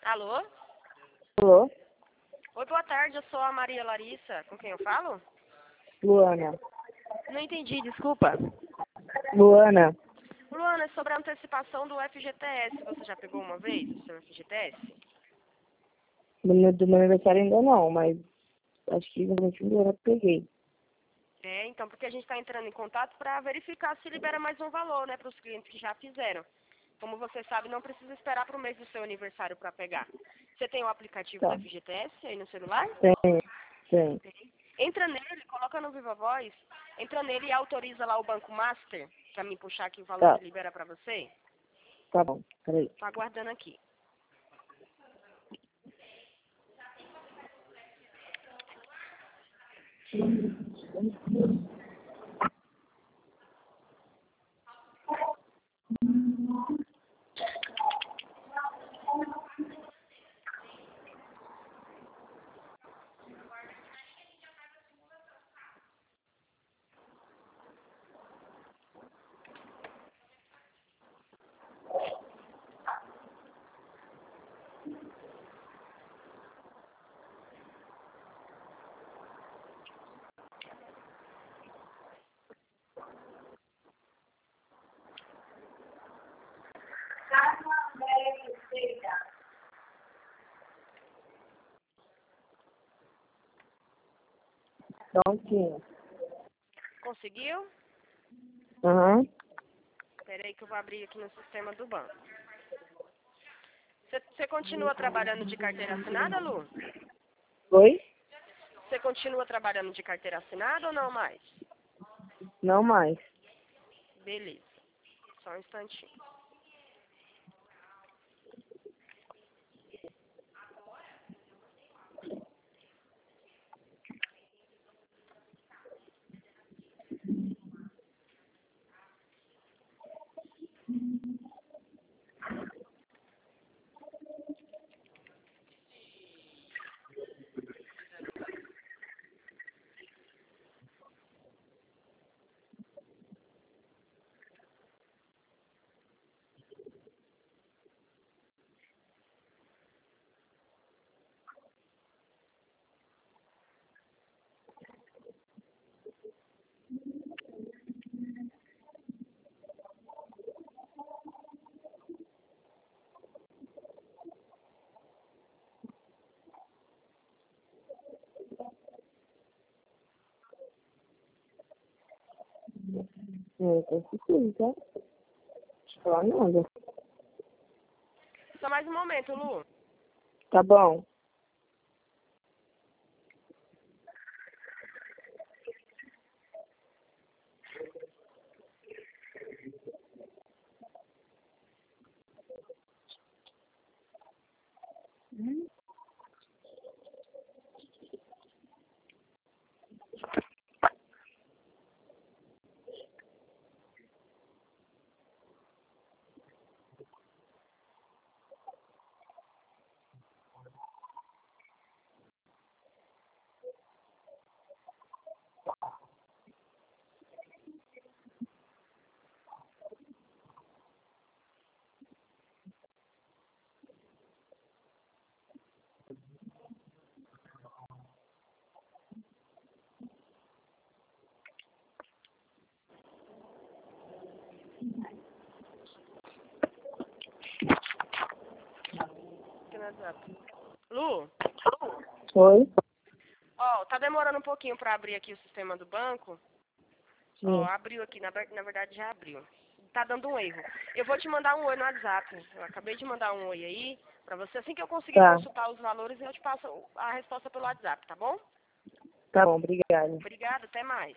Alô? Alô? Oi, boa tarde, eu sou a Maria Larissa. Com quem eu falo? Luana. Não entendi, desculpa. Luana. Luana, é sobre a antecipação do FGTS. Você já pegou uma vez o seu FGTS? Do meu aniversário ainda não, mas acho que no fim do ano eu peguei. É, então, porque a gente está entrando em contato para verificar se libera mais um valor, né, para os clientes que já fizeram. Como você sabe, não precisa esperar para o mês do seu aniversário para pegar. Você tem o aplicativo do Tá. FGTS aí no celular? Tem. Entra nele, coloca no Viva Voz, entra nele e autoriza lá o Banco Master para me puxar aqui o valor Tá. que libera para você. Tá bom. Peraí. Tô aguardando aqui. Prontinho. Conseguiu? Aham. Peraí que eu vou abrir aqui no sistema do banco. Você continua trabalhando de carteira assinada, Lu? Oi? Você continua trabalhando de carteira assinada ou não mais? Não mais. Beleza. Só um instantinho. Eu tô assistindo, tá? Deixa eu falar nada. Só mais um momento, Lu. Tá bom. Aqui no WhatsApp. Lu, Oi? ó, tá demorando um pouquinho pra abrir aqui o sistema do banco. Ó, Sim. abriu aqui, na verdade já abriu. Tá dando um erro. Eu vou te mandar um oi no WhatsApp. Eu acabei de mandar um oi aí pra você. Assim que eu conseguir Tá. consultar os valores, eu te passo a resposta pelo WhatsApp, tá bom? Tá bom, obrigada. Obrigada, até mais.